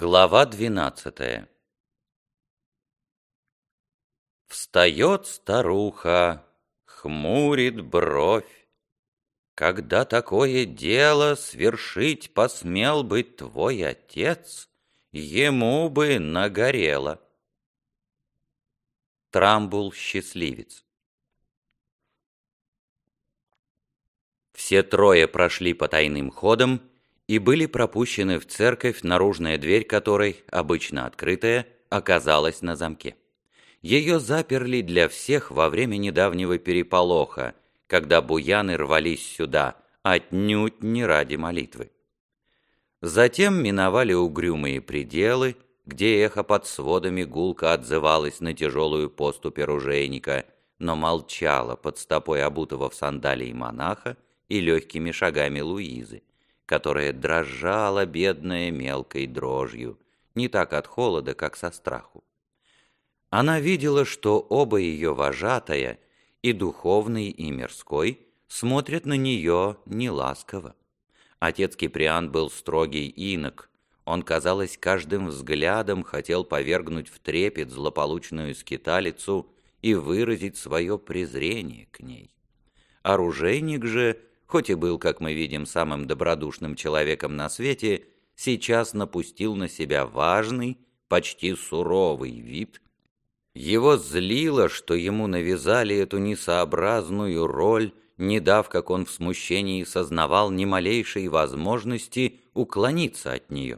Глава 12. Встает старуха, хмурит бровь. Когда такое дело свершить посмел бы твой отец, ему бы нагорело. Трамбул-счастливец. Все трое прошли по тайным ходам и были пропущены в церковь, наружная дверь которой, обычно открытая, оказалась на замке. Ее заперли для всех во время недавнего переполоха, когда буяны рвались сюда, отнюдь не ради молитвы. Затем миновали угрюмые пределы, где эхо под сводами гулко отзывалось на тяжелую поступь оружейника, но молчало под стопой обутого в сандалии монаха и легкими шагами Луизы, которая дрожала, бедная, мелкой дрожью, не так от холода, как со страху. Она видела, что оба ее вожатая, и духовный, и мирской, смотрят на нее неласково. Отец Киприан был строгий инок. Он, казалось, каждым взглядом хотел повергнуть в трепет злополучную скиталицу и выразить свое презрение к ней. Оружейник же, хоть и был, как мы видим, самым добродушным человеком на свете, сейчас напустил на себя важный, почти суровый вид. Его злило, что ему навязали эту несообразную роль, не дав, как он в смущении сознавал, ни малейшей возможности уклониться от нее.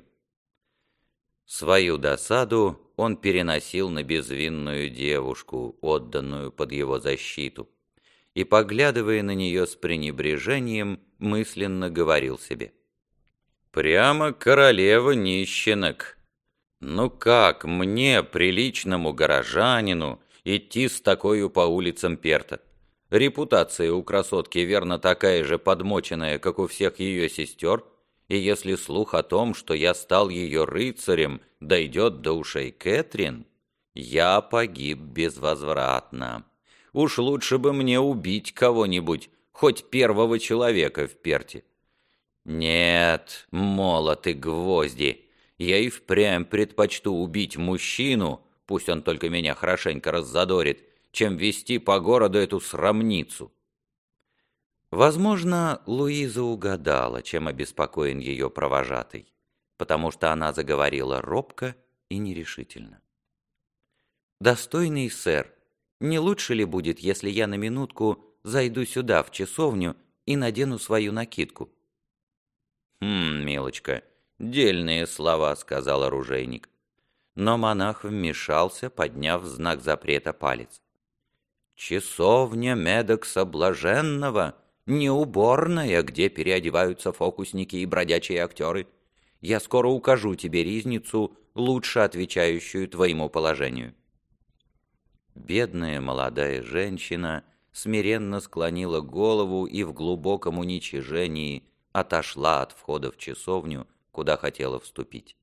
Свою досаду он переносил на безвинную девушку, отданную под его защиту, и, поглядывая на нее с пренебрежением, мысленно говорил себе: «Прямо королева нищенок! Ну как мне, приличному горожанину, идти с такою по улицам Перта? Репутация у красотки верно такая же подмоченная, как у всех ее сестер, и если слух о том, что я стал ее рыцарем, дойдет до ушей Кэтрин, я погиб безвозвратно. Уж лучше бы мне убить кого-нибудь, хоть первого человека в Перте. Нет, молот и гвозди, я и впрямь предпочту убить мужчину, пусть он только меня хорошенько раззадорит, чем вести по городу эту срамницу». Возможно, Луиза угадала, чем обеспокоен ее провожатый, потому что она заговорила робко и нерешительно. «Достойный сэр, не лучше ли будет, если я на минутку зайду сюда, в часовню, и надену свою накидку?» Милочка, дельные слова», — сказал оружейник. Но монах вмешался, подняв в знак запрета палец. «Часовня Медокса Блаженного, не уборная, где переодеваются фокусники и бродячие актеры. Я скоро укажу тебе ризницу, лучше отвечающую твоему положению». Бедная молодая женщина смиренно склонила голову и в глубоком уничижении отошла от входа в часовню, куда хотела вступить.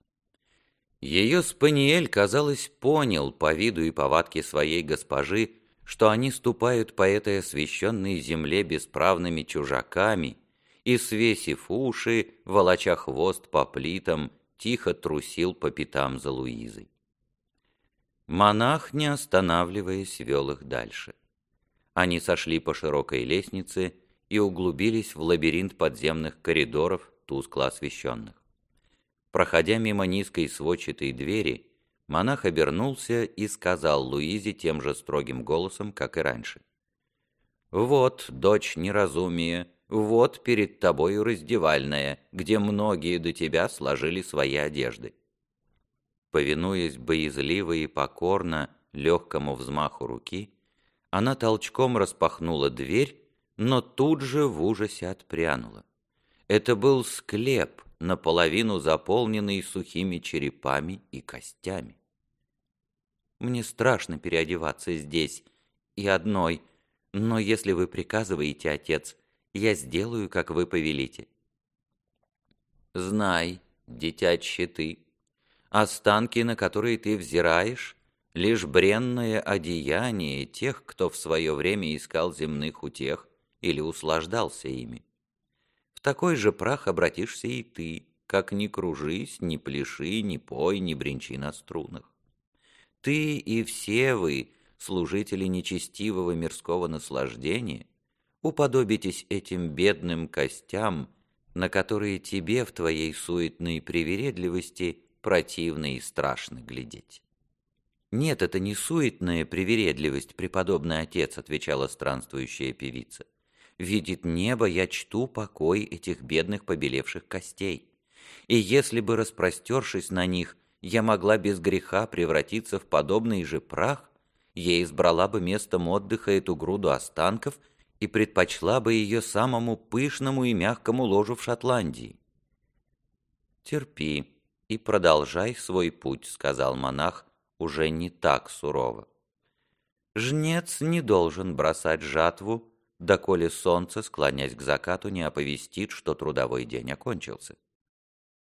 Ее спаниель, казалось, понял по виду и повадке своей госпожи, что они ступают по этой освященной земле бесправными чужаками, и, свесив уши, волоча хвост по плитам, тихо трусил по пятам за Луизой. Монах, не останавливаясь, вел их дальше. Они сошли по широкой лестнице и углубились в лабиринт подземных коридоров, тускло освещенных. Проходя мимо низкой сводчатой двери, монах обернулся и сказал Луизе тем же строгим голосом, как и раньше: «Вот, дочь неразумия, вот перед тобою раздевальная, где многие до тебя сложили свои одежды». Повинуясь боязливо и покорно легкому взмаху руки, она толчком распахнула дверь, но тут же в ужасе отпрянула. Это был склеп, наполовину заполненный сухими черепами и костями. «Мне страшно переодеваться здесь и одной, но если вы приказываете, отец, я сделаю, как вы повелите». «Знай, дитяче ты, останки, на которые ты взираешь, лишь бренное одеяние тех, кто в свое время искал земных утех или услаждался ими. В такой же прах обратишься и ты, как ни кружись, ни пляши, ни пой, ни бренчи на струнах. Ты и все вы, служители нечестивого мирского наслаждения, уподобитесь этим бедным костям, на которые тебе в твоей суетной привередливости противно и страшно глядеть. «Нет, это не суетная привередливость, преподобный отец», — отвечала странствующая певица. «Видит небо, я чту покой этих бедных побелевших костей. И если бы, распростершись на них, я могла без греха превратиться в подобный же прах, я избрала бы местом отдыха эту груду останков и предпочла бы ее самому пышному и мягкому ложу в Шотландии». «Терпи и продолжай свой путь», — сказал монах, уже не так сурово. «Жнец не должен бросать жатву, доколе солнце, склонясь к закату, не оповестит, что трудовой день окончился.